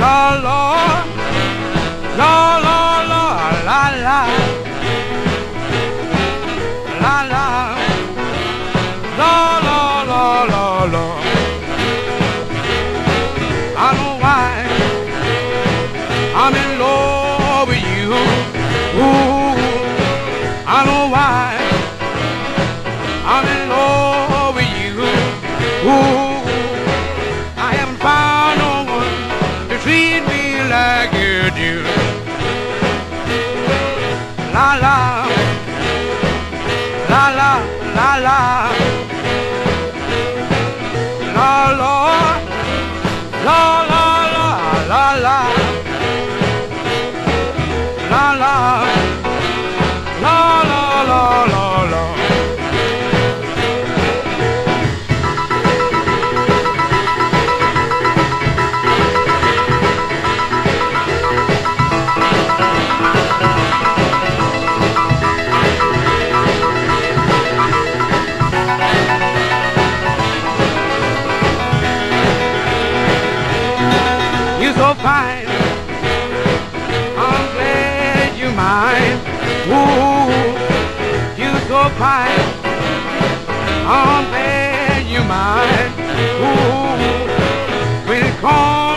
La la la la la la la la la la la la la la. I know why I'm in love with you. Ooh, I know why I'm in love with you. Ooh, I haven't found no one to treat me like you do. La la la la la la la la la la la la la la la la la la la. You're so fine, I'm glad you're mine. Ooh, you're so fine, I'm glad you're mine. Ooh, when it comes